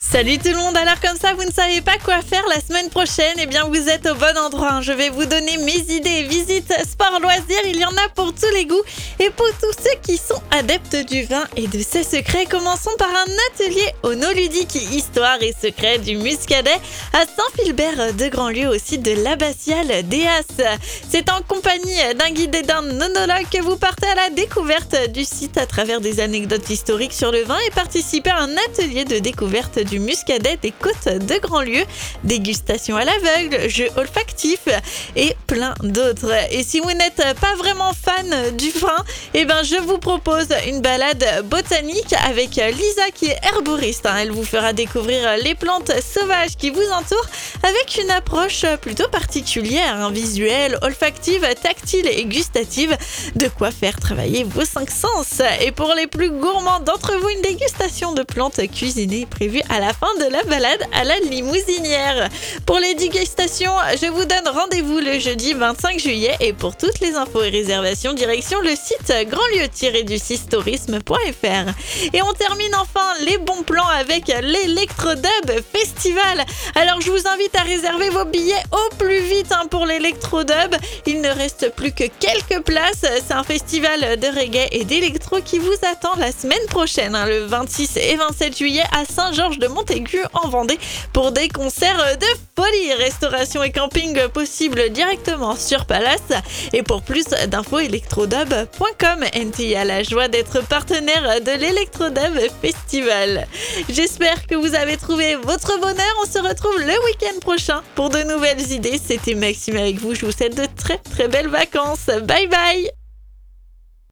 Salut tout le monde, alors comme ça vous ne savez pas quoi faire la semaine prochaine, eh bien vous êtes au bon endroit. Je vais vous donner mes idées, visites, sport, loisirs, il y en a pour tous les goûts. Et pour tous ceux qui sont adeptes du vin et de ses secrets, commençons par un atelier onoludique, histoire et secrets du Muscadet à Saint-Philbert de Grandlieu au site de l'abbatiale d'Eas. C'est en compagnie d'un guide et d'un onologue que vous partez à la découverte du site à travers des anecdotes historiques sur le vin et participez à un atelier de découverte du Muscadet des côtes de Grandlieu, dégustation à l'aveugle, jeux olfactifs et plein d'autres. Et si vous n'êtes pas vraiment fan du vin, eh ben je vous propose une balade botanique avec Lisa qui est herboriste. Elle vous fera découvrir les plantes sauvages qui vous entourent avec une approche plutôt particulière, visuelle, olfactive, tactile et gustative. De quoi faire travailler vos 5 sens. Et pour les plus gourmands d'entre vous, une dégustation de plantes cuisinées prévue à la fin de la balade à la limousinière. Pour les dégustations, je vous donne rendez-vous le jeudi 25 juillet et pour toutes les infos et réservations, direction le site grandlieu-du6tourisme.fr. Et on termine enfin les bons plans avec l'Electrodub Festival. Alors je vous invite à réserver vos billets au plus vite pour l'Electrodub. Il ne reste plus que quelques places. C'est un festival de reggae et d'électro qui vous attend la semaine prochaine, le 26 et 27 juillet à Saint-Georges-de-Montaigu en Vendée pour des concerts de folie. Restauration et camping possible directement sur place. Et pour plus d'infos, electrodub.com. NTI a la joie d'être partenaire de l'Electrodub Festival. J'espère que vous avez trouvé votre bonheur. On se retrouve le week-end prochain pour de nouvelles idées. C'était Maxime avec vous. Je vous souhaite de très très belles vacances. Bye bye.